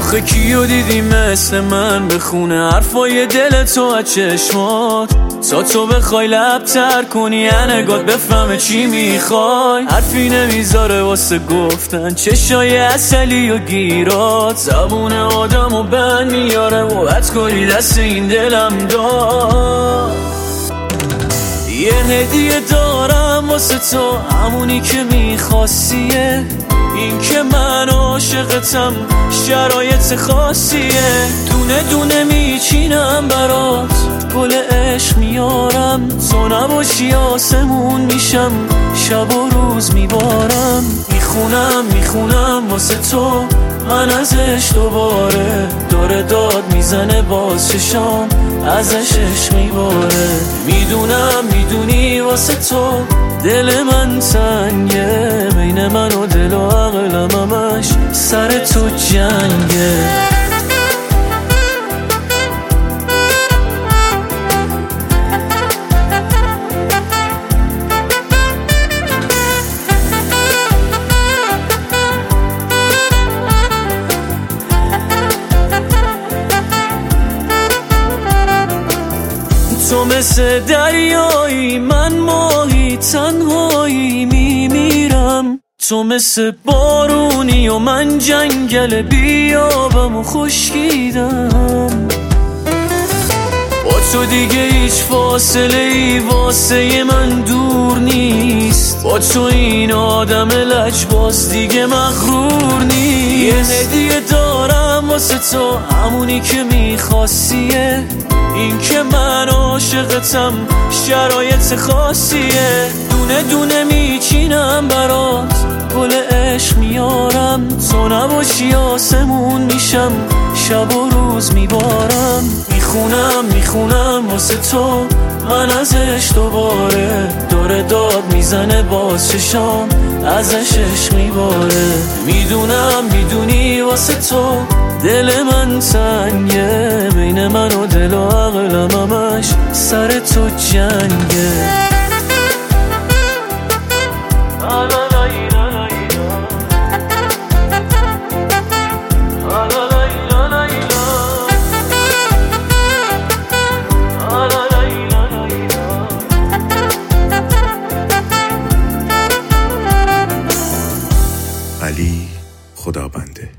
آخه کیو دیدی مثل من بخونه حرفای دل تو از چشمات، تا تو بخوای لب تر کنی نگات بفهمه چی میخوای. حرفی نمیذاره واسه گفتن چشای عسلی و گیرات، زبون آدم و بند میاره و بد کاری دست این دلم داد. یه هدیه دارم واسه تو، همونی که میخواستیه، این که من عاشقتم شرایط خاصیه. دونه دونه میچینم برات، گل عشق میارم، تو نباشی آسمون میشم، شب و روز میبارم. میخونم واسه تو من ازش دوباره، داره داد میزنه باز چشام ازش عشق میباره. میدونی واسه تو دل من تنگه، بین من و دل و عقلم همش سر تو جنگه. تو مثل دریایی، من ماهی تنهایی میمیرم. تو مثل بارونی و من جنگل بیابم و خشکیدم. با تو دیگه هیچ فاصله ای واسه من دور نیست، با تو این آدم لجباز دیگه مغرور نیست. یه هدیه دارم واسه تو، همونی که میخواستیه، این که من عاشقتم شرایط خاصیه. دونه دونه میچینم برات، گل عشق میارم، تو نباشی آسمون میشم، شب و روز میبارم. میخونم واسه تو من ازش دوباره، داره داد میزنه باز چشام ازش عشق میباره. میدونی واسه تو دل من تنگه، بین من و دل و عقلم همش سر تو جنگه. علی خدابنده.